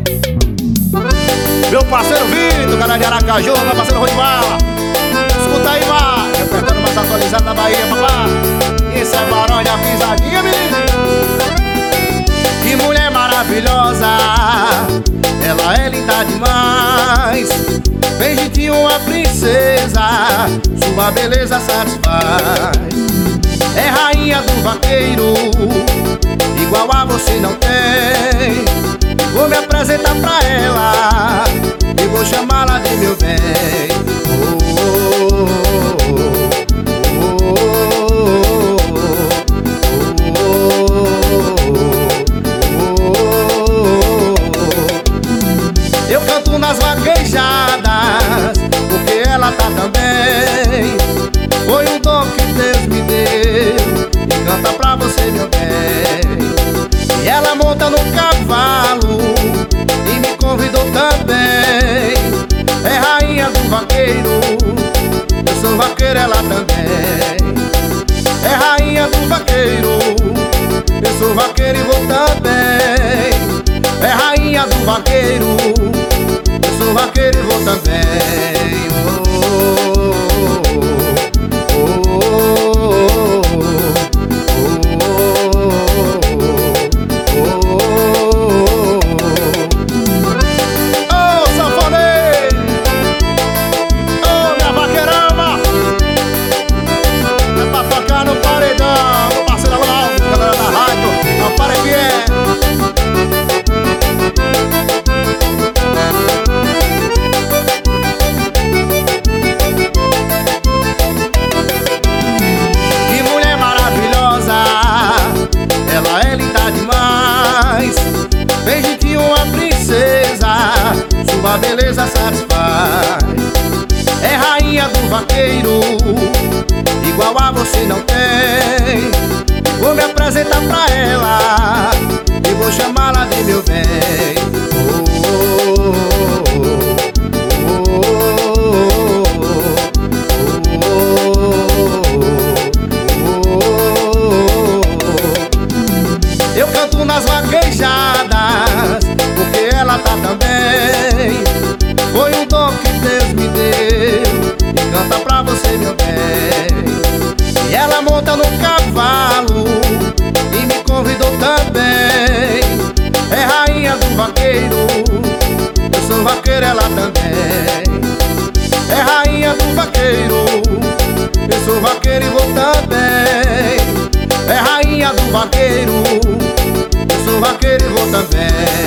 Meu parceiro Vitor, cara de Aracaju, meu parceiro Rui de Bala. Escuta aí, vá, repertório mais atualizado da Bahia, papá. Isso é Barão e a pisadinha, menino. Que mulher maravilhosa, ela é linda demais. Bem jeitinho, uma princesa, sua beleza satisfaz. É rainha do vaqueiro, igual a você não tem. Vou me apresentar pra ela e vou chamá-la de meu bem. Eu canto nas vaquejadas porque ela tá também. Foi um dom que Deus me deu e canta pra você, meu bem. E ela monta no cavalo e me convidou também. É rainha do vaqueiro, eu sou vaqueiro, ela também. É rainha do vaqueiro, eu sou vaqueiro e vou também. É rainha do vaqueiro, eu sou vaqueiro e vou também. Bem jeitinho, uma princesa, sua beleza satisfaz. É rainha do vaqueiro, igual a você não tem. Vou me apresentar pra ela e vou chamá-la de meu bem. Eu canto nas vaquejadas porque ela tá também. Foi um dom que Deus me deu e canta pra você, meu bem. E ela monta no cavalo e me convidou também. É rainha do vaqueiro, eu sou vaqueiro, ela também. É rainha do vaqueiro, eu sou vaqueiro e vou também. É rainha do vaqueiro, eu sou vaqueiro e vou também.